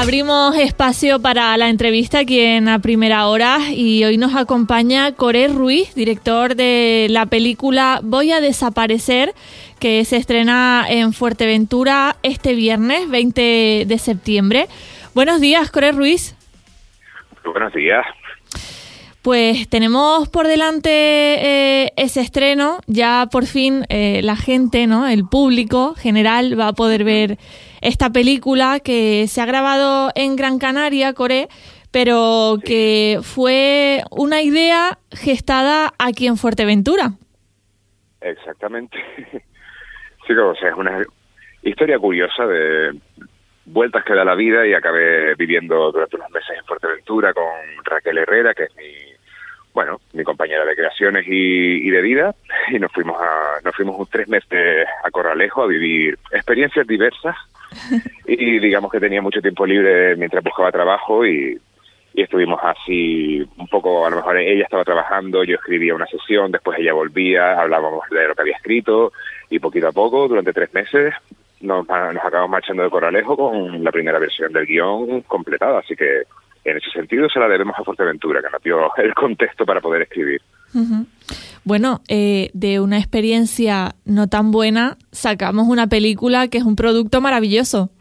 abrimos espacio para la entrevista aquí en A Primera Hora y hoy nos acompaña Coré Ruiz, director de la película Voy a desaparecer, que se estrena en Fuerteventura este viernes 20 de septiembre. Buenos días, Coré Ruiz. Buenos días. Pues tenemos por delante ese estreno, ya por fin la gente, ¿no? El público general va a poder ver esta película que se ha grabado en Gran Canaria, Coré, pero que fue una idea gestada aquí en Fuerteventura. Exactamente. Sí, o sea, es una historia curiosa de vueltas que da la vida y acabé viviendo durante unos meses en Fuerteventura con Raquel Herrera, que es mi compañera de creaciones y de vida, y nos fuimos 3 meses a Corralejo a vivir experiencias diversas y digamos que tenía mucho tiempo libre mientras buscaba trabajo y estuvimos así un poco, a lo mejor ella estaba trabajando, yo escribía una sesión, después ella volvía, hablábamos de lo que había escrito y poquito a poco, durante 3 meses, nos acabamos marchando de Corralejo con la primera versión del guión completada, así que en ese sentido se la debemos a Fuerteventura, que nos dio el contexto para poder escribir. Uh-huh. Bueno, de una experiencia no tan buena sacamos una película que es un producto maravilloso.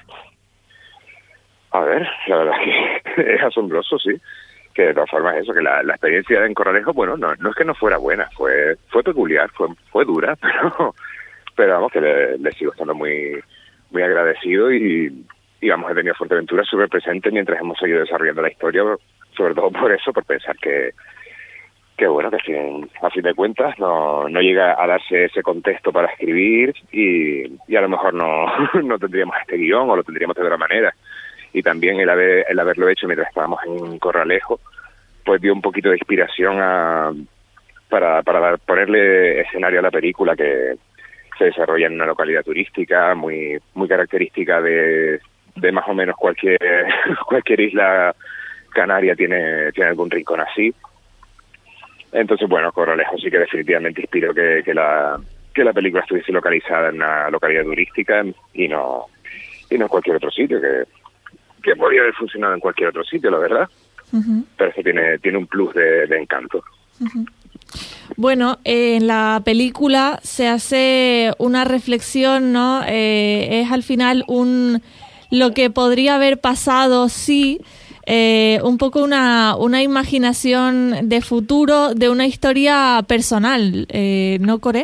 A ver, la verdad es que es asombroso, sí. Que de todas formas eso, que la experiencia en Corralejo, bueno, no es que no fuera buena, fue peculiar, fue dura, pero vamos, que le sigo estando muy, muy agradecido y vamos, he tenido Fuerteventura súper presente mientras hemos seguido desarrollando la historia, sobre todo por eso, por pensar que bueno, que a fin de cuentas no llega a darse ese contexto para escribir y a lo mejor no tendríamos este guión o lo tendríamos de otra manera. Y también el haberlo hecho mientras estábamos en Corralejo, pues dio un poquito de inspiración para ponerle escenario a la película, que se desarrolla en una localidad turística muy muy característica de más o menos cualquier isla canaria tiene algún rincón así. Entonces, bueno, Corralejo sí que definitivamente inspiró que la película estuviese localizada en una localidad turística y no en cualquier otro sitio, que podría haber funcionado en cualquier otro sitio, la verdad. Uh-huh. Pero eso tiene un plus de encanto. Uh-huh. Bueno, en la película se hace una reflexión, ¿no? Es al final lo que podría haber pasado si un poco una imaginación de futuro de una historia personal, ¿no, Coré?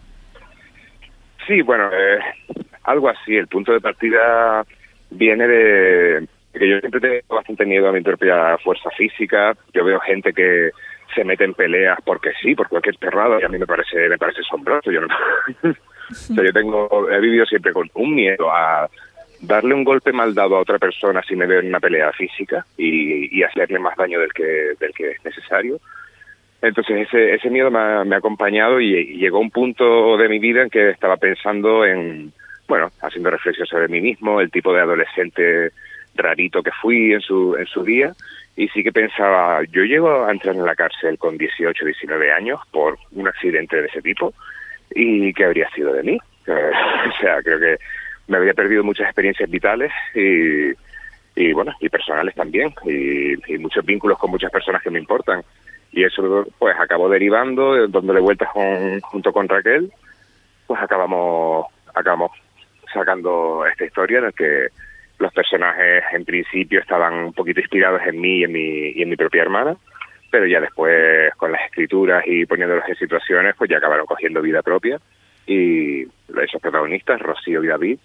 Sí, bueno, algo así. El punto de partida viene de que yo siempre tengo bastante miedo a mi propia fuerza física. Yo veo gente que se mete en peleas porque sí, por cualquier perrada, y a mí me parece asombroso. Yo o sea, he vivido siempre con un miedo a darle un golpe mal dado a otra persona si me veo en una pelea física y hacerle más daño del que es necesario. Entonces ese miedo me ha acompañado y llegó un punto de mi vida en que estaba pensando haciendo reflexión sobre mí mismo, el tipo de adolescente rarito que fui en su día, y sí que pensaba, yo llego a entrar en la cárcel con 18, 19 años por un accidente de ese tipo, y ¿qué habría sido de mí? O sea, creo que me habría perdido muchas experiencias vitales y personales también, y muchos vínculos con muchas personas que me importan, y eso pues acabó derivando, dándole vueltas junto con Raquel, pues acabamos sacando esta historia en la que los personajes en principio estaban un poquito inspirados en mí y en mi propia hermana, pero ya después con las escrituras y poniéndolos en situaciones pues ya acabaron cogiendo vida propia, y esos protagonistas, Rocío y David,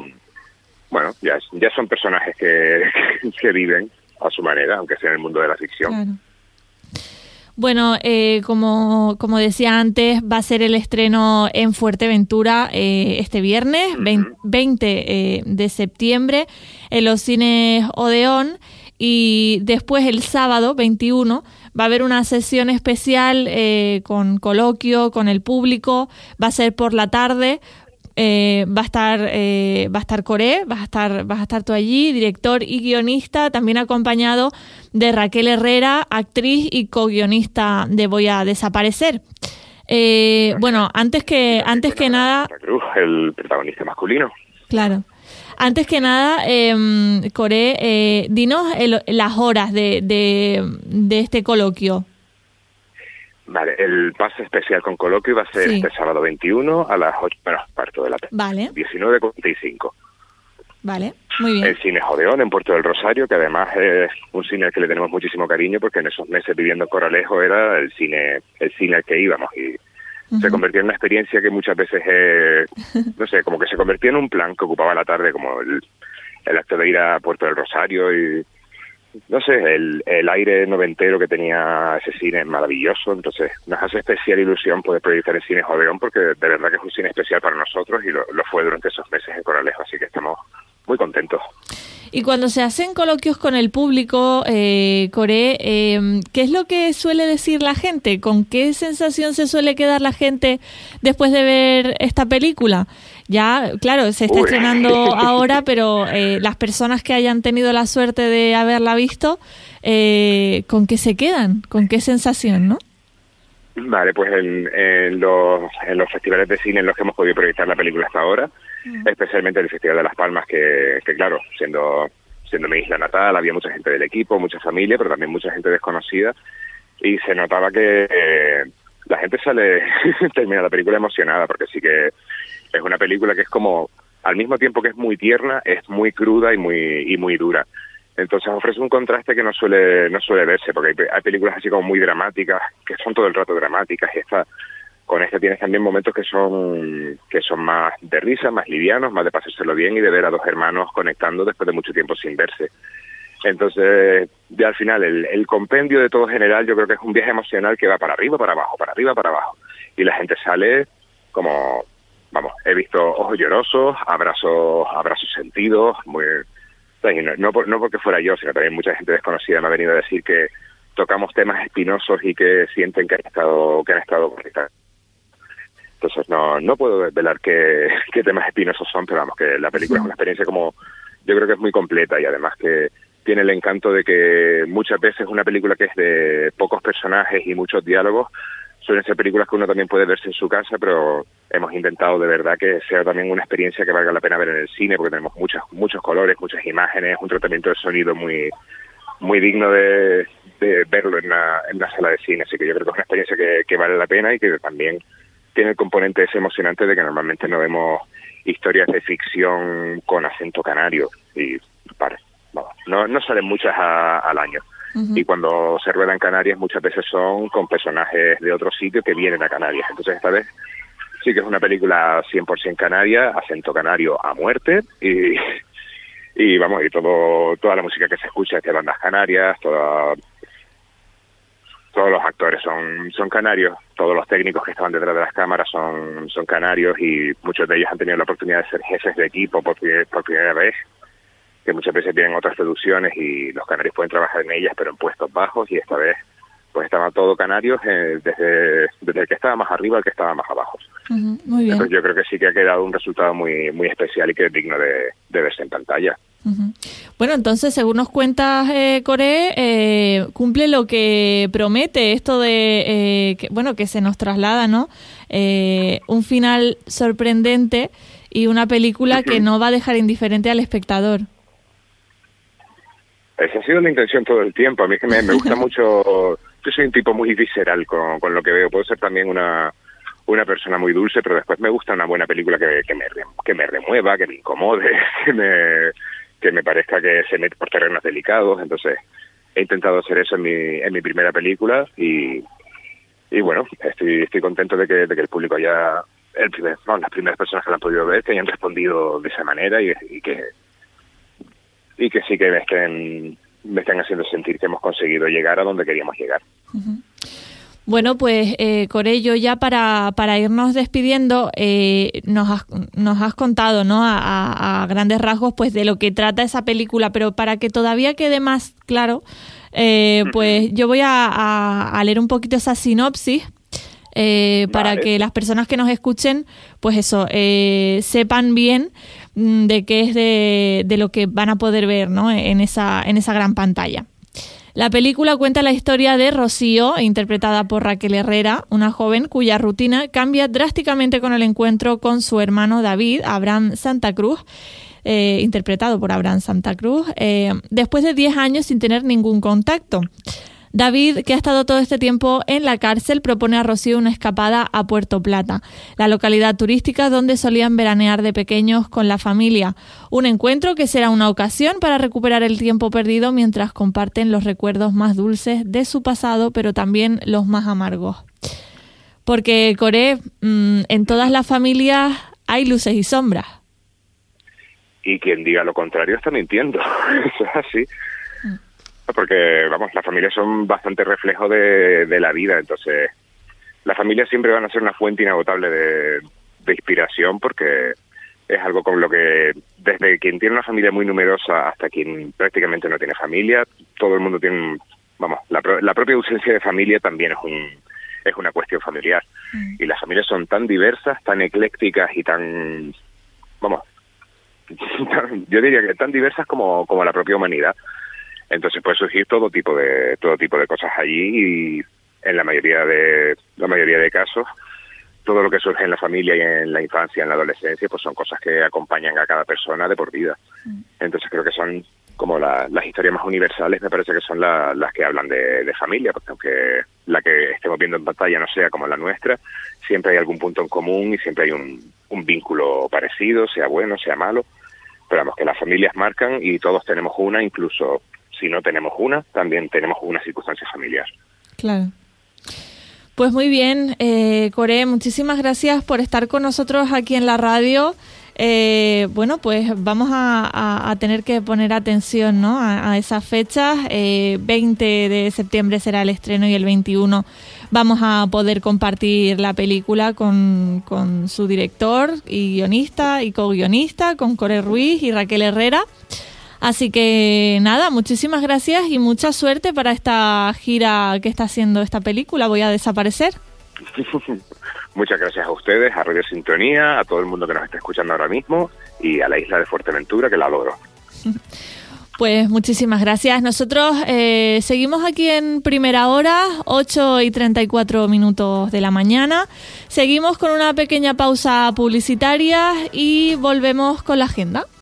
ya son personajes que viven a su manera, aunque sea en el mundo de la ficción. Claro. Bueno, como decía antes, va a ser el estreno en Fuerteventura este viernes, 20 de septiembre, en los cines Odeón, y después el sábado 21 va a haber una sesión especial con coloquio con el público. Va a ser por la tarde. Va a estar Coré, vas a estar tú allí, director y guionista, también acompañado de Raquel Herrera, actriz y co-guionista de Voy a desaparecer. Bueno, antes que nada, el protagonista masculino. Claro. Antes que nada, Coré, dinos las horas de este coloquio. Vale, el pase especial con coloquio va a ser este sábado 21 a las 8 menos cuarto de la tarde. Vale. 19:45. Vale, muy bien. El Cine Odeón en Puerto del Rosario, que además es un cine al que le tenemos muchísimo cariño, porque en esos meses viviendo en Coralejo era el cine al que íbamos, y se convirtió en una experiencia que muchas veces, no sé, como que se convirtió en un plan que ocupaba la tarde, como el acto de ir a Puerto del Rosario y, no sé, el aire noventero que tenía ese cine es maravilloso. Entonces nos hace especial ilusión poder proyectar el Cine Odeón, porque de verdad que es un cine especial para nosotros y lo fue durante esos meses en Coralejo, así que estamos muy contentos. Y cuando se hacen coloquios con el público, Coré, ¿qué es lo que suele decir la gente? ¿Con qué sensación se suele quedar la gente después de ver esta película? Ya, claro, se está estrenando ahora, pero las personas que hayan tenido la suerte de haberla visto, ¿con qué se quedan? ¿Con qué sensación, no? Vale, pues en los festivales de cine en los que hemos podido proyectar la película hasta ahora, especialmente el Festival de Las Palmas, que claro, siendo mi isla natal, había mucha gente del equipo, mucha familia, pero también mucha gente desconocida, y se notaba que la gente termina la película emocionada, porque sí que es una película que es como, al mismo tiempo que es muy tierna, es muy cruda y muy dura. Entonces ofrece un contraste que no suele verse, porque hay películas así como muy dramáticas, que son todo el rato dramáticas, y con esta tienes también momentos que son más de risa, más livianos, más de pasárselo bien y de ver a dos hermanos conectando después de mucho tiempo sin verse. Entonces, ya al final, el compendio de todo general, yo creo que es un viaje emocional que va para arriba, para abajo, para arriba, para abajo. Y la gente sale como, vamos, he visto ojos llorosos, abrazos sentidos, no porque fuera yo, sino también mucha gente desconocida me ha venido a decir que tocamos temas espinosos y que sienten que han estado conectados. Entonces no puedo desvelar qué temas espinosos son, pero vamos, que la película es una experiencia como, yo creo que es muy completa, y además que tiene el encanto de que muchas veces una película que es de pocos personajes y muchos diálogos suelen ser películas que uno también puede verse en su casa, pero hemos intentado de verdad que sea también una experiencia que valga la pena ver en el cine, porque tenemos muchos colores, muchas imágenes, un tratamiento de sonido muy digno de verlo en la sala de cine. Así que yo creo que es una experiencia que vale la pena y que también tiene el componente ese emocionante de que normalmente no vemos historias de ficción con acento canario, y no salen muchas al año. Y cuando se rueda en Canarias muchas veces son con personajes de otros sitios que vienen a Canarias. Entonces esta vez sí que es una película 100% canaria, acento canario a muerte, y vamos, y toda la música que se escucha es de bandas canarias, todos los actores son canarios, todos los técnicos que estaban detrás de las cámaras son canarios, y muchos de ellos han tenido la oportunidad de ser jefes de equipo por primera vez, que muchas veces vienen otras producciones y los canarios pueden trabajar en ellas, pero en puestos bajos, y esta vez pues estaban todos canarios, desde el que estaba más arriba al que estaba más abajo. Muy bien. Entonces yo creo que sí que ha quedado un resultado muy especial y que es digno de verse en pantalla. Bueno, entonces, según nos cuentas, Coré, cumple lo que promete esto de que se nos traslada, ¿no? Un final sorprendente y una película que no va a dejar indiferente al espectador. Esa ha sido la intención todo el tiempo. A mí es que me gusta mucho. Yo soy un tipo muy visceral con lo que veo. Puedo ser también una persona muy dulce, pero después me gusta una buena película que me remueva, que me incomode, que me parezca que se mete por terrenos delicados. Entonces he intentado hacer eso en mi primera película, y bueno, estoy contento de que el público haya, las primeras personas que la han podido ver, que hayan respondido de esa manera, y que sí que me estén haciendo sentir que hemos conseguido llegar a donde queríamos llegar. Bueno, pues Coré, yo ya para irnos despidiendo, nos has contado, ¿no? A grandes rasgos, pues de lo que trata esa película, pero para que todavía quede más claro, pues yo voy a leer un poquito esa sinopsis. Para que las personas que nos escuchen, pues eso, sepan bien de qué es de lo que van a poder ver, ¿no? en esa gran pantalla. La película cuenta la historia de Rocío, interpretada por Raquel Herrera, una joven cuya rutina cambia drásticamente con el encuentro con su hermano David, Abraham Santa Cruz, interpretado por Abraham Santa Cruz, después de 10 años sin tener ningún contacto. David, que ha estado todo este tiempo en la cárcel, propone a Rocío una escapada a Puerto Plata, la localidad turística donde solían veranear de pequeños con la familia. Un encuentro que será una ocasión para recuperar el tiempo perdido mientras comparten los recuerdos más dulces de su pasado, pero también los más amargos. Porque, Coré, en todas las familias hay luces y sombras. Y quien diga lo contrario está mintiendo. Eso es así. Porque, vamos, las familias son bastante reflejo de la vida, entonces las familias siempre van a ser una fuente inagotable de inspiración, porque es algo con lo que, desde quien tiene una familia muy numerosa hasta quien prácticamente no tiene familia, todo el mundo tiene, vamos, la propia ausencia de familia también es una cuestión familiar. Y las familias son tan diversas, tan eclécticas y tan, vamos, yo diría que tan diversas como la propia humanidad. Entonces puede surgir todo tipo de cosas allí, y en la mayoría de casos todo lo que surge en la familia y en la infancia, en la adolescencia, pues son cosas que acompañan a cada persona de por vida. Entonces creo que son como las historias más universales, me parece que son las que hablan de familia, porque aunque la que estemos viendo en pantalla no sea como la nuestra, siempre hay algún punto en común y siempre hay un vínculo parecido, sea bueno, sea malo. Pero vamos, que las familias marcan y todos tenemos una, incluso si no tenemos una, también tenemos una circunstancia familiar. Claro. Pues muy bien, Coré, muchísimas gracias por estar con nosotros aquí en la radio. Bueno, pues vamos a tener que poner atención, ¿no?, a esas fechas. 20 de septiembre será el estreno y el 21 vamos a poder compartir la película con su director y guionista y co-guionista, con Coré Ruiz y Raquel Herrera. Así que nada, muchísimas gracias y mucha suerte para esta gira que está haciendo esta película, Voy a desaparecer. Muchas gracias a ustedes, a Radio Sintonía, a todo el mundo que nos está escuchando ahora mismo y a la isla de Fuerteventura, que la adoro. Pues muchísimas gracias. Nosotros seguimos aquí en Primera Hora, 8:34 de la mañana. Seguimos con una pequeña pausa publicitaria y volvemos con la agenda.